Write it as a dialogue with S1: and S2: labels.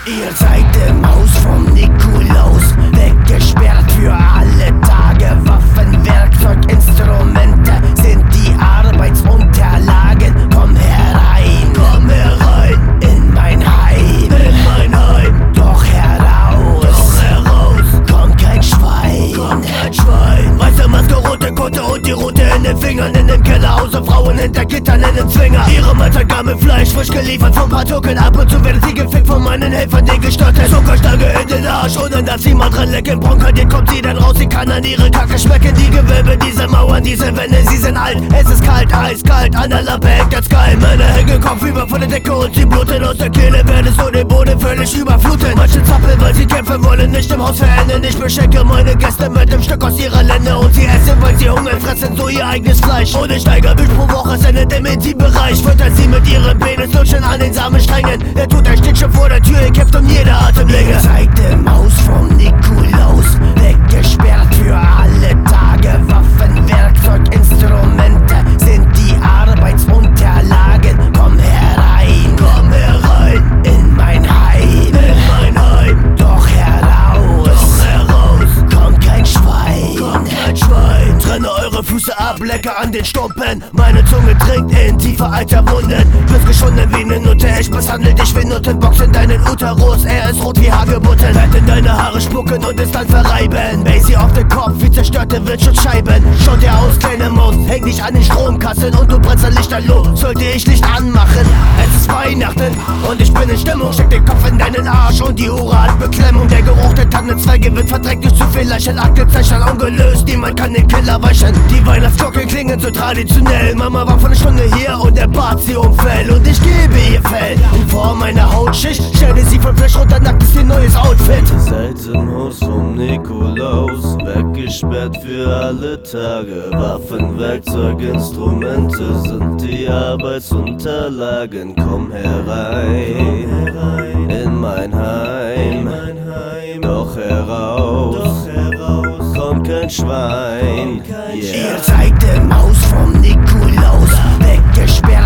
S1: Ihr seid im Haus vom Nikolaus, weggesperrt für alle Tage. Waffen, Werkzeug, Instrumente sind die Arbeitsunterlagen. Komm herein in mein Heim, doch heraus, kommt kein Schwein, Weiße Maske, rote Kutte und die Rute in den Fingern. In dem Kellerhause, Frauen hinter Gittern in den Zwinger. Ihre Mahlzeit gar mit Fleisch, frisch geliefert vom Partuckeln. Ab und zu werden sie gefickt von meinen Helfern, die gestört. Zuckerstange in den Arsch, ohne dass sie mal dran lecken. Bronkardiert kommt sie dann raus, sie kann an ihre Kacke schmecken. Die Gewölbe, diese Mauern, diese Wände, sie sind alt. Es ist kalt, eiskalt, an der Lampe hängt das Geil. Meine hängen Kopfüber von der Decke und sie bluten aus der Kehle. Werde so den Boden völlig überfluten. Manche zappeln, weil sie kämpfen wollen, nicht im Haus verenden. Ich beschenke meine Gäste mit dem Stück aus ihrer Länder. Und sie essen, weil sie hungern, fressen so ihr eigenes Fleisch. Und ich steigere mich pro Woche sendet im Intimbereich. Füttert sie mit ihrem Penis lutschen an den Samensträngen. Der Tote steht schon vor der Tür, ihr kämpft um jede Atemlänge. Ihr seid im Haus vom Nikolaus, weggesperrt für alle Tage. Waffen, Werkzeug, Instrumente sind die Arbeitsunterlagen. Komm herein in mein Heim, doch heraus, kommt kein Schwein. Trenne eure Füße ab, lecker an den Stumpen. Meine Zunge dringt in tiefe alter Wunden. Bist geschunden wie ne Nutte, ich misshandle dich wie Nutten. Box in deinen Uterus, er ist rot wie Hagebutten. Werd in deine Haare spucken und es dann verreiben. Basie auf den Kopf wie zerstörte Windschutzscheiben. Schau dir aus, kleine Maus, häng dich an den Stromkasten und du brennst ein Lichterloh. Sollte ich Licht anmachen? Es ist Weihnachten und ich bin in Stimmung. Steck den Kopf in deinen Arsch und die Hure hat Beklemmung. Der Geruch der Tannenzweige wird verdrängt durch zu viel Leichen. Aktenzeichen ungelöst, niemand kann den Killer weichen. Die Weihnachtsglocken klingen so traditionell. Mama war vor einer Stunde hier und er bat sie um Fell. Und ich gebe ihr Fell. Und vor meiner Hautschicht stelle sie von Fleisch runter, nackt ist ihr neues Outfit.
S2: Seid im Haus vom Nikolaus, weggesperrt für alle Tage. Waffen, Werkzeug, Instrumente sind die Arbeitsunterlagen. Komm herein in mein Heim, doch heraus, kommt kein Schwein.
S1: Ihr seid im Haus vom Nikolaus, weggesperrt